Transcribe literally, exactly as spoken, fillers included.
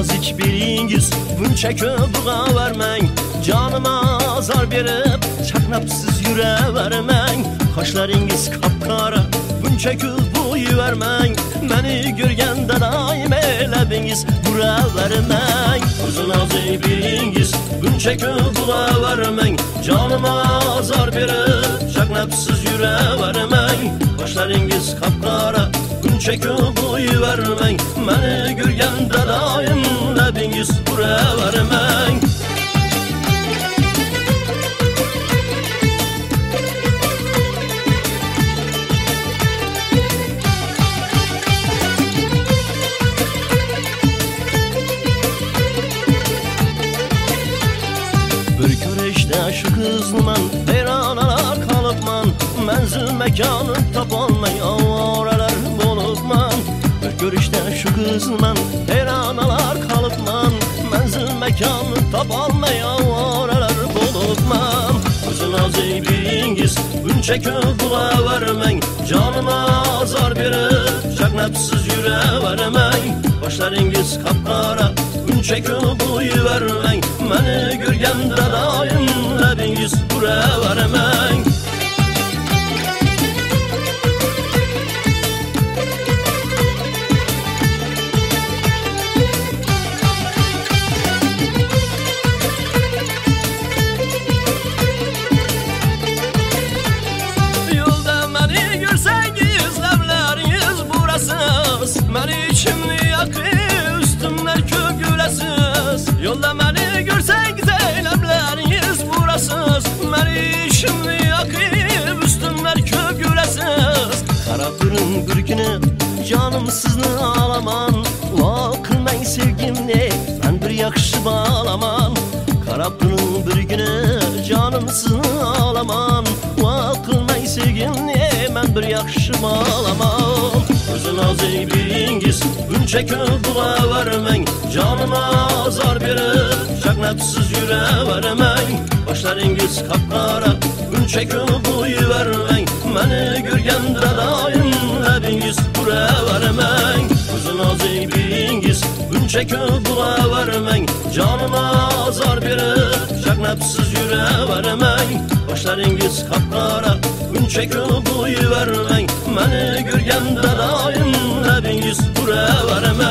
nazik biringiz buncha ko'p bug'avermang, jonima azor berib chaqnabsiz yuravermang. Qoshlaringiz qop-qora buncha ko'p bo'yavermang, meni ko'rganda doim labingiz buravermang. O'zi nazik biringiz buncha ko'p bug'avermang, jonima azor berib chaqnabsiz yuravermang. Qoshlaringiz qop-qora buncha ko'p bo'yavermang, meni ko'rganda doim labingiz buravermang. Bir ko'rishda shu qizni man hayronalar qolibman, manzil makonin topolmay ovoralar bo'libman. Bir ko'rishda shu qizni man hayronalar qolibman, manzil makonin topolmay ovoralar bo'libman. O'zi nazik biringiz buncha ko'p bug'avermang, jonima azor berib chaqnabsiz yuravermang. Qoshlaringiz qop-qora buncha ko'p bo'yavermang, meni ko'rganda doim labingiz buravermang. Yo'lda meni ko'rsangiz lablaringiz burasiz, meni ichimni yoqib ustimdan ko'p gulasiz. Yo'lda meni ko'rsangiz lablaringiz burasiz, meni ichimni yoqib ustimdan ko'p gulasiz. Qarab turing bir kuni jonim sizni olaman, va qilmang sevgimni men bir yaxshi bolaman. Qarab turing bir kuni jonim sizni olaman, va qilmang sevgimni men bir yaxshi bolaman. O'zi nazik biringiz buncha ko'p bug'avermang, jonima azor berib chaqnabsiz yuravermang. Qoshlaringiz qop-qora buncha ko'p bo'yavermang, meni ko'rganda doim labingiz buravermang. O'zi nazik biringiz buncha ko'p bug'avermang, jonima azor berib chaqnabsiz yuravermang. Qoshlaringiz qop-qora buncha ko'p bo'yavermang, meni ko'rganda doim labingiz buravermang.